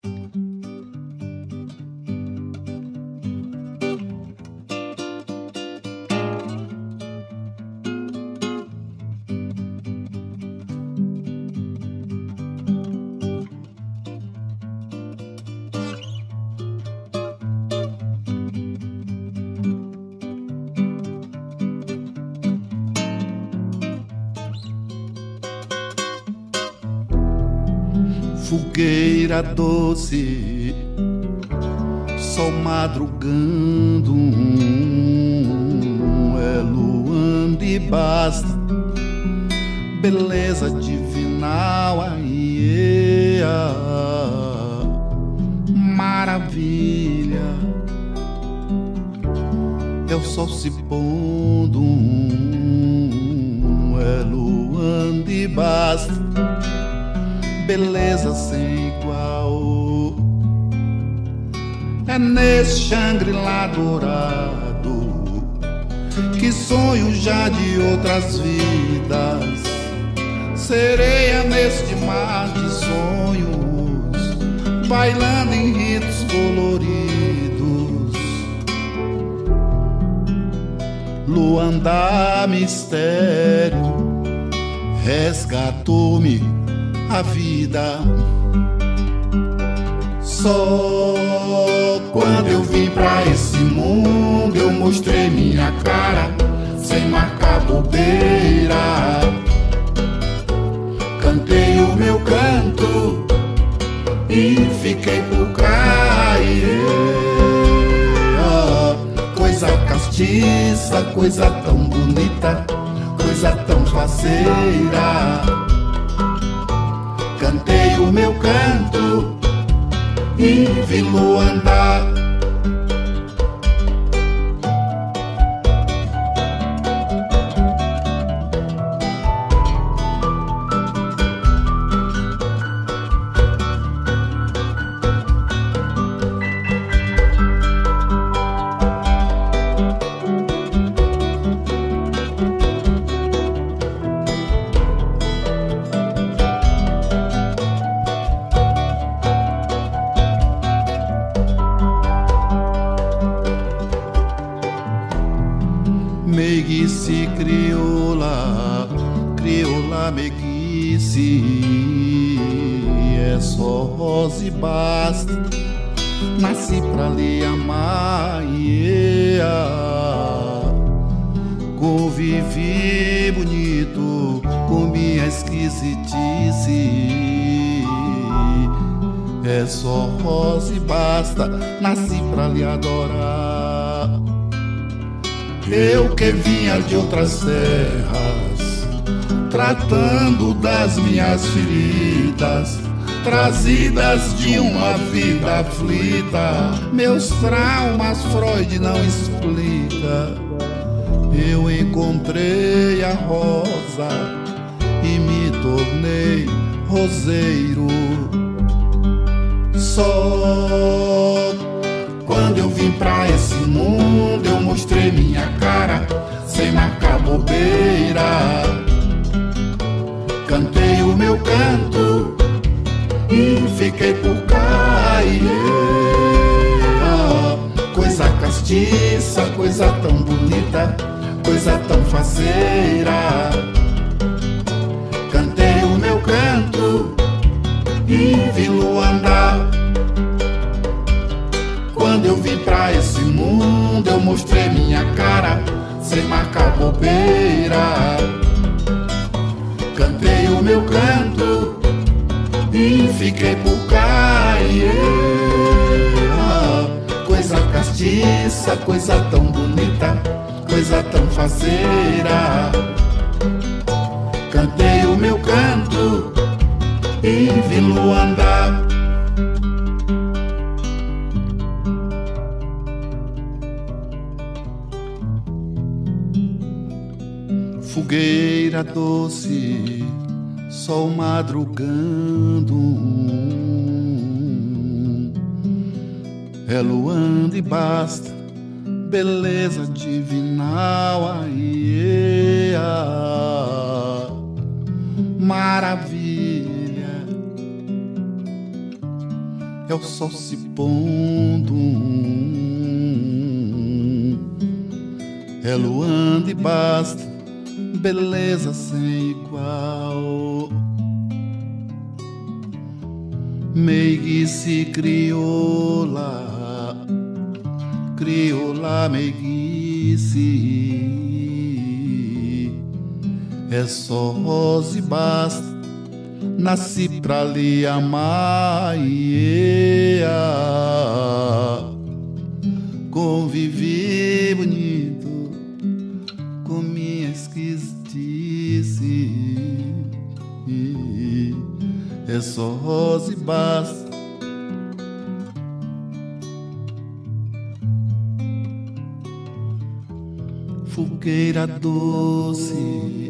Fogueira doce, sol madrugando, é luando e basta, beleza divinal, aí maravilha, é o sol se pondo, é luando e basta, beleza sem igual. É nesse Xangri-Lá dourado que sonho já de outras vidas, sereia neste mar de sonhos, bailando em ritos coloridos. Luanda mistério resgatou-me a vida. Só quando eu vim pra esse mundo eu mostrei minha cara, sem marcar bobeira. Cantei o meu canto e fiquei por cá. Coisa castiça, coisa tão bonita, coisa tão faceira. Cantei o meu canto e vi Luanda. Meiguice crioula, crioula meiguice, é só rosa e basta, nasci pra lhe amar, convivi bonito com minha esquisitice, é só rosa e basta, nasci pra lhe adorar. Eu que vinha de outras terras, tratando das minhas feridas, trazidas de uma vida aflita, meus traumas Freud não explica. Eu encontrei a rosa e me tornei roseiro. Só quando eu vim pra esse mundo eu mostrei minha cara, sem marcar bobeira. Cantei o meu canto e fiquei por cá. Coisa castiça, coisa tão bonita, coisa tão faceira. Cantei o meu canto e vi Luanda. Quando eu vim pra esse mundo eu mostrei minha cara, sem marcar bobeira. Cantei o meu canto e fiquei por cá. Coisa castiça, coisa tão bonita, coisa tão faceira. Cantei o meu canto e vi Luanda. Fogueira doce, sol madrugando, é luando e basta, beleza divinal, aí maravilha, é o sol se pondo, é luando e basta, beleza sem igual. Meiguice crioula, crioula meiguice, é só rosa e basta, nasci pra lhe amar, yeah. Convivi bonito com minha esquisitice, é só rosa e basta. Fogueira doce,